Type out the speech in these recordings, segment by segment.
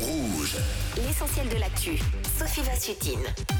Rouge. L'essentiel de l'actu. Sophie Vassutine.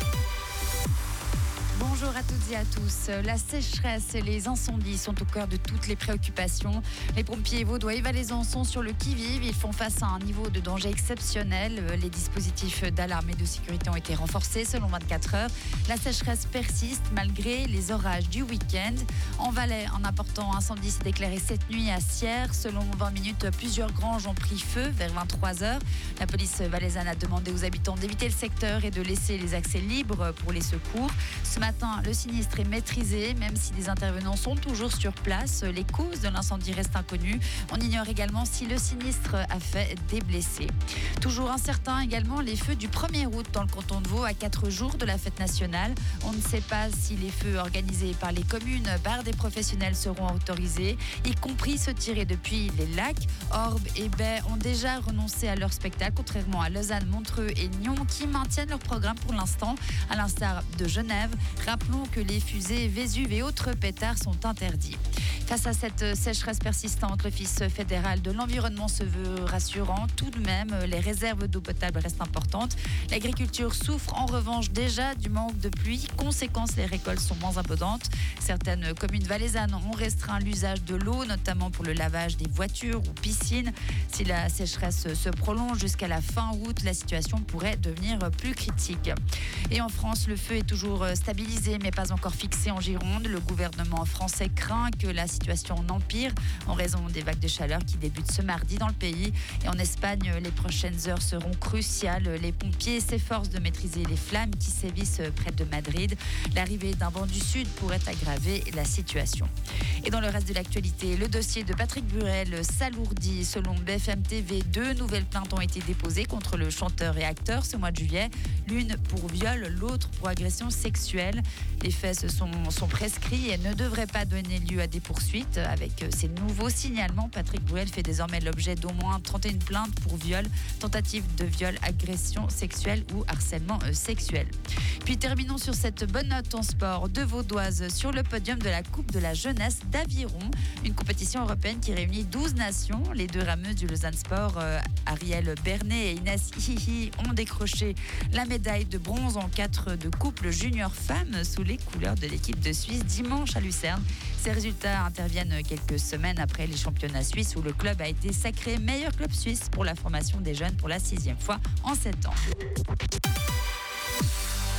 Bonjour à toutes et à tous. La sécheresse et les incendies sont au cœur de toutes les préoccupations. Les pompiers vaudois et valaisans sont sur le qui-vive. Ils font face à un niveau de danger exceptionnel. Les dispositifs d'alarme et de sécurité ont été renforcés selon 24 heures. La sécheresse persiste malgré les orages du week-end. En Valais, un important incendie s'est déclaré cette nuit à Sierre. Selon 20 minutes, plusieurs granges ont pris feu vers 23 heures. La police valaisanne a demandé aux habitants d'éviter le secteur et de laisser les accès libres pour les secours. Ce matin, le sinistre est maîtrisé, même si des intervenants sont toujours sur place. Les causes de l'incendie restent inconnues. On ignore également si le sinistre a fait des blessés. Toujours incertain également les feux du 1er août dans le canton de Vaud à 4 jours de la fête nationale. On ne sait pas si les feux organisés par les communes par des professionnels seront autorisés, y compris ceux tirés depuis les lacs. Orbe et Baie ont déjà renoncé à leur spectacle, contrairement à Lausanne, Montreux et Nyon qui maintiennent leur programme pour l'instant, à l'instar de Genève. Rappelons que les fusées Vésuve et autres pétards sont interdits. Face à cette sécheresse persistante, l'Office fédéral de l'environnement se veut rassurant. Tout de même, les réserves d'eau potable restent importantes. L'agriculture souffre en revanche déjà du manque de pluie. Conséquence, les récoltes sont moins abondantes. Certaines communes valaisannes ont restreint l'usage de l'eau, notamment pour le lavage des voitures ou piscines. Si la sécheresse se prolonge jusqu'à la fin août, la situation pourrait devenir plus critique. Et en France, le feu est toujours stabilisé, mais pas encore fixé en Gironde. Le gouvernement français craint que la situation empire en raison des vagues de chaleur qui débutent ce mardi dans le pays. Et en Espagne, les prochaines heures seront cruciales. Les pompiers s'efforcent de maîtriser les flammes qui sévissent près de Madrid. L'arrivée d'un vent du sud pourrait aggraver la situation. Et dans le reste de l'actualité, le dossier de Patrick Burel s'alourdit. Selon BFM TV, 2 nouvelles plaintes ont été déposées contre le chanteur et acteur ce mois de juillet. L'une pour viol, l'autre pour agression sexuelle. Les faits sont prescrits et ne devraient pas donner lieu à des poursuites. Avec ces nouveaux signalements, Patrick Bruel fait désormais l'objet d'au moins 31 plaintes pour viol, tentative de viol, agression sexuelle ou harcèlement sexuel. Puis terminons sur cette bonne note en sport. 2 Vaudoises sur le podium de la Coupe de la jeunesse d'aviron, une compétition européenne qui réunit 12 nations. Les 2 rameuses du Lausanne Sport, Ariel Bernet et Inès Hihi, ont décroché la médaille de bronze en 4 de couple junior femmes sous les couleurs de l'équipe de Suisse dimanche à Lucerne. Ces résultats interviennent quelques semaines après les championnats suisses où le club a été sacré meilleur club suisse pour la formation des jeunes pour la 6e fois en 7 ans.